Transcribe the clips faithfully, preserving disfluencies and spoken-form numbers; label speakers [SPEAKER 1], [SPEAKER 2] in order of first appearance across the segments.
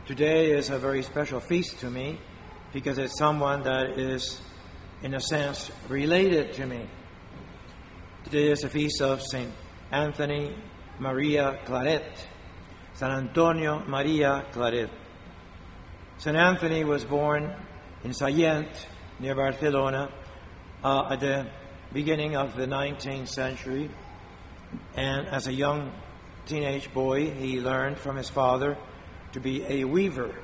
[SPEAKER 1] Today is a very special feast to me because it's someone that is, in a sense, related to me. Today is the feast of Saint Anthony Maria Claret, San Antonio Maria Claret. Saint Anthony was born in Sallent, near Barcelona, uh, at the beginning of the nineteenth century. And as a young teenage boy, he learned from his father to be a weaver.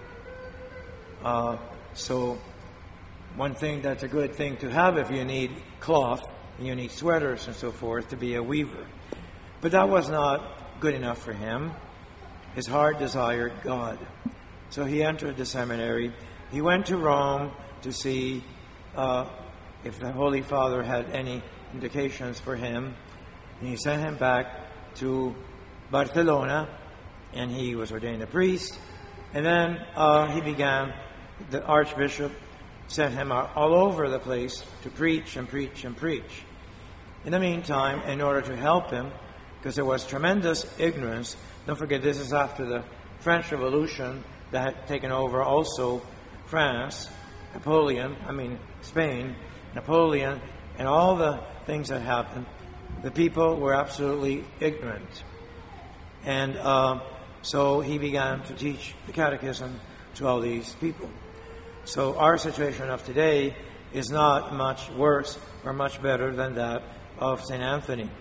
[SPEAKER 1] Uh, so one thing that's a good thing to have if you need cloth, and you need sweaters and so forth, to be a weaver. But that was not good enough for him. His heart desired God. So he entered the seminary. He went to Rome to see uh, if the Holy Father had any indications for him. And he sent him back to Barcelona, and he was ordained a priest. And then uh, he began, the Archbishop sent him out all over the place to preach and preach and preach. In the meantime, in order to help him, because there was tremendous ignorance, don't forget this is after the French Revolution that had taken over also France, Napoleon, I mean Spain, Napoleon, and all the things that happened. The people were absolutely ignorant. And uh, so he began to teach the catechism to all these people. So our situation of today is not much worse or much better than that of Saint Anthony.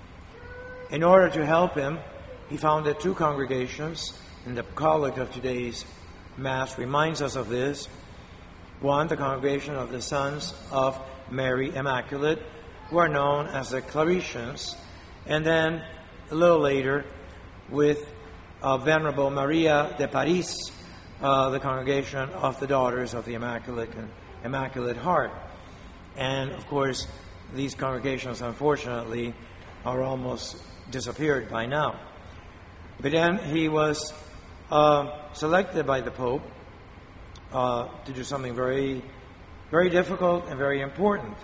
[SPEAKER 1] In order to help him, he founded two congregations, and the collect of today's Mass reminds us of this. One, the Congregation of the Sons of Mary Immaculate, who are known as the Claretians, and then a little later, with uh, Venerable Maria de Paris, uh, the Congregation of the Daughters of the Immaculate Immaculate Heart. And of course, these congregations, unfortunately, are almost disappeared by now. But then he was uh, selected by the Pope uh, to do something very, very difficult and very important.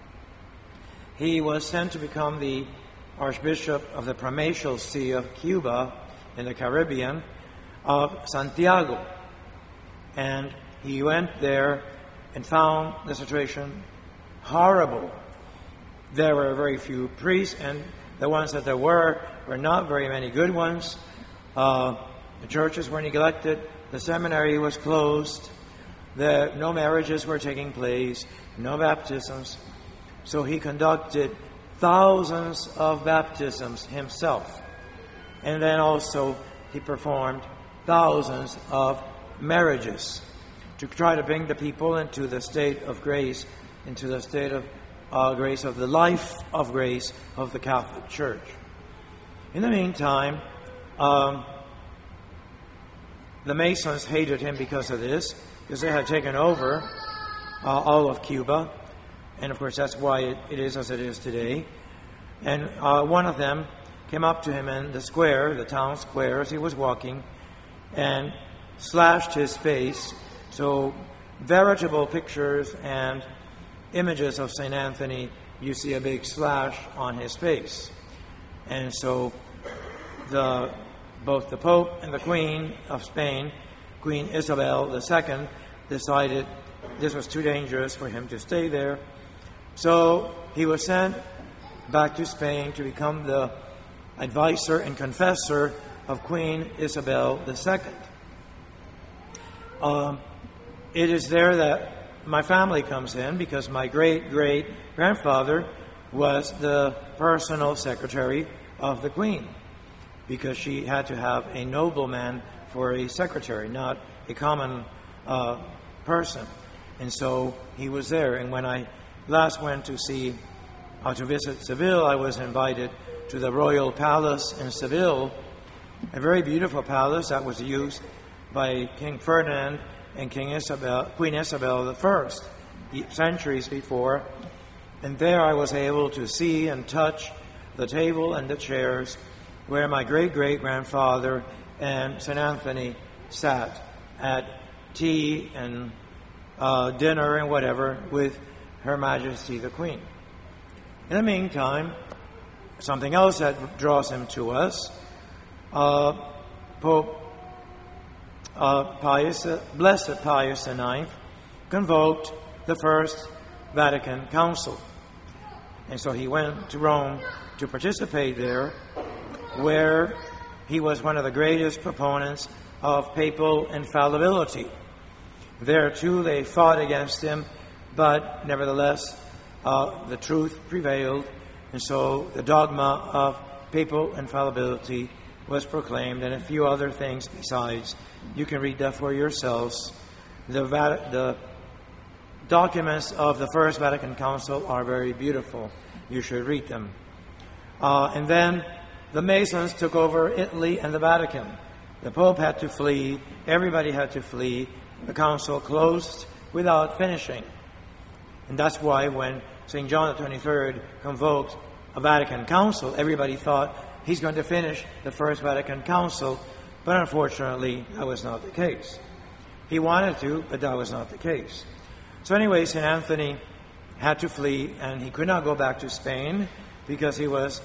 [SPEAKER 1] He was sent to become the Archbishop of the Primatial See of Cuba in the Caribbean, of Santiago. And he went there and found the situation horrible. There were very few priests, and the ones that there were were not very many good ones. Uh, the churches were neglected. The seminary was closed. The, no marriages were taking place. No baptisms. So he conducted thousands of baptisms himself. And then also he performed thousands of marriages to try to bring the people into the state of grace, into the state of uh, grace, of the life of grace of the Catholic Church. In the meantime, um, the Masons hated him because of this, because they had taken over uh, all of Cuba. And of course, that's why it, it is as it is today. And uh, one of them came up to him in the square, the town square, as he was walking, and slashed his face. So, veritable pictures and images of Saint Anthony, you see a big slash on his face. And so, the both the Pope and the Queen of Spain, Queen Isabel the Second, decided this was too dangerous for him to stay there. So he was sent back to Spain to become the advisor and confessor of Queen Isabel the Second. Um, it is there that my family comes in, because my great-great-grandfather was the personal secretary of the Queen, because she had to have a nobleman for a secretary, not a common uh, person. And so he was there. And when I last went to see, uh, to visit Seville, I was invited to the Royal Palace in Seville, a very beautiful palace that was used by King Ferdinand and King Isabel, Queen Isabel the First, centuries before. And there I was able to see and touch the table and the chairs where my great-great-grandfather and Saint Anthony sat at tea and uh, dinner and whatever with Her Majesty the Queen. In the meantime, something else that draws him to us, uh, Pope uh, Pius, uh, Blessed Pius the Ninth convoked the First Vatican Council. And so he went to Rome to participate there, where he was one of the greatest proponents of papal infallibility. There, too, they fought against him, but nevertheless, uh, the truth prevailed, and so the dogma of papal infallibility was proclaimed, and a few other things besides. You can read that for yourselves. The, Vat- the documents of the First Vatican Council are very beautiful. You should read them. Uh, and then the Masons took over Italy and the Vatican. The Pope had to flee. Everybody had to flee. The council closed without finishing. And that's why when Saint John the twenty-third convoked a Vatican Council, everybody thought he's going to finish the First Vatican Council. But unfortunately, that was not the case. He wanted to, but that was not the case. So anyway, Saint Anthony had to flee, and he could not go back to Spain because he was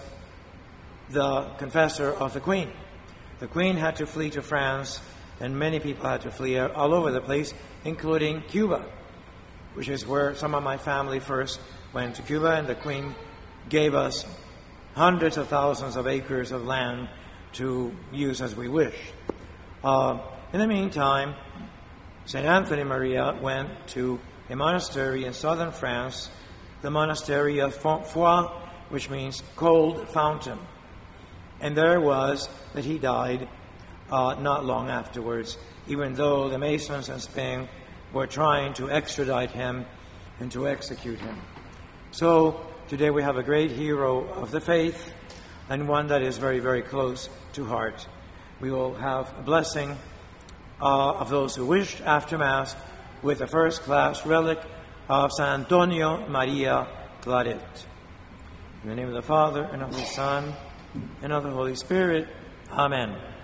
[SPEAKER 1] the confessor of the Queen. The Queen had to flee to France, and many people had to flee all over the place, including Cuba, which is where some of my family first went to Cuba, and the Queen gave us hundreds of thousands of acres of land to use as we wished. Uh, in the meantime, Saint Anthony Maria went to a monastery in southern France, the monastery of Fontfoy, which means cold fountain. And there was that he died uh, not long afterwards, even though the Masons in Spain were trying to extradite him and to execute him. So today we have a great hero of the faith, and one that is very, very close to heart. We will have a blessing uh, of those who wish after Mass with a first-class relic of San Antonio Maria Claret. In the name of the Father, and of the Son, and of the Holy Spirit. Amen.